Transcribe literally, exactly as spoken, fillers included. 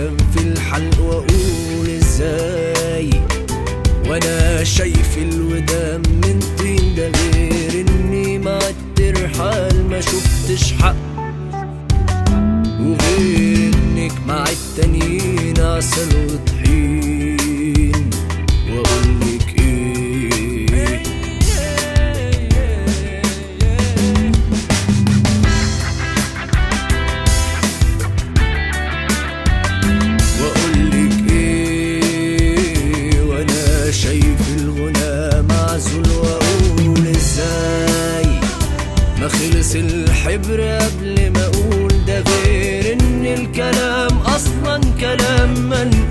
الكلام في الحلق واقول ازاي وانا شايف الودام من طين، ده غير اني مع الترحال ما شفتش حق، وغير انك مع التانيين عسل وطحين. واقولك ايه واقولك ايه وانا شايف الغنى معزول، واقول ازاي ما خلص الحبر قبل ما اقول، ده غير ان الكلام اصلا كلام من